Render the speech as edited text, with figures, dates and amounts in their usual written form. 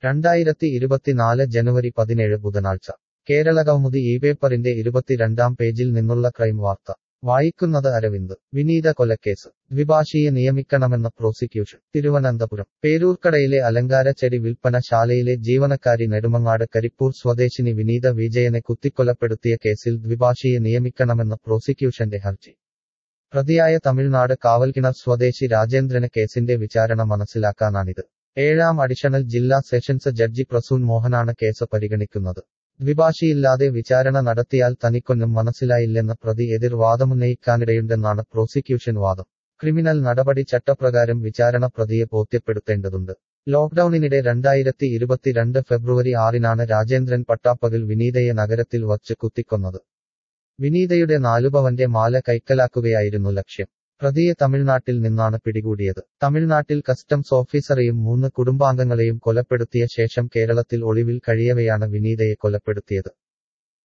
2024 ജനുവരി 17 ബുധനാഴ്ച കേരളകൗമുദി ഈ പേപ്പറിന്റെ 22-ാം പേജിൽ നിന്നുള്ള ക്രൈം വാർത്ത വായിക്കുന്നത് അരവിന്ദ് വിനീത കൊലക്കേസ് ദ്വിഭാഷിയെ നിയമിക്കണമെന്ന പ്രോസിക്യൂഷൻ തിരുവനന്തപുരം പേരൂർക്കടയിലെ അലങ്കാര ചെടി വിൽപ്പന ശാലയിലെ ജീവനക്കാരി നെടുമങ്ങാട് കരിപ്പൂർ സ്വദേശിനി വിനീത വിജയനെ കുത്തിക്കൊലപ്പെടുത്തിയ കേസിൽ ദ്വിഭാഷിയെ നിയമിക്കണമെന്ന പ്രോസിക്യൂഷന്റെ ഹർജി പ്രതിയായ തമിഴ്നാട് കാവൽകിണർ സ്വദേശി രാജേന്ദ്രന് കേസിന്റെ വിചാരണ മനസ്സിലാക്കാനാണിത് 7ാം അഡീഷണൽ ജില്ലാ സെഷൻസ് ജഡ്ജി പ്രസൂൻ മോഹനാണ് കേസ് പരിഗണിക്കുന്നത് ദ്വിഭാഷിയില്ലാതെ വിചാരണ നടത്തിയാൽ തനിക്കൊന്നും മനസ്സിലായില്ലെന്ന് പ്രതി എതിർവാദമുന്നയിക്കാനിടയുണ്ടെന്നാണ് പ്രോസിക്യൂഷൻ വാദം ക്രിമിനൽ നടപടി ചട്ടപ്രകാരം വിചാരണ പ്രതിയെ ബോധ്യപ്പെടുത്തേണ്ടതുണ്ട് ലോക്ഡൌണിനിടെ 2022 ഫെബ്രുവരി 6-നാണ് രാജേന്ദ്രൻ പട്ടാപ്പകൽ വിനീതയെ നഗരത്തിൽ വച്ച് കുത്തിക്കൊന്നത് വിനീതയുടെ 4 പവന്റെ മാല കൈക്കലാക്കുകയായിരുന്നു ലക്ഷ്യം പ്രതിയെ തമിഴ്നാട്ടിൽ നിന്നാണ് പിടികൂടിയത് തമിഴ്നാട്ടിൽ കസ്റ്റംസ് ഓഫീസറെയും 3 കുടുംബാംഗങ്ങളെയും കൊലപ്പെടുത്തിയ ശേഷം കേരളത്തിൽ ഒളിവിൽ കഴിയവെയാണ് വിനീതയെ കൊലപ്പെടുത്തിയത്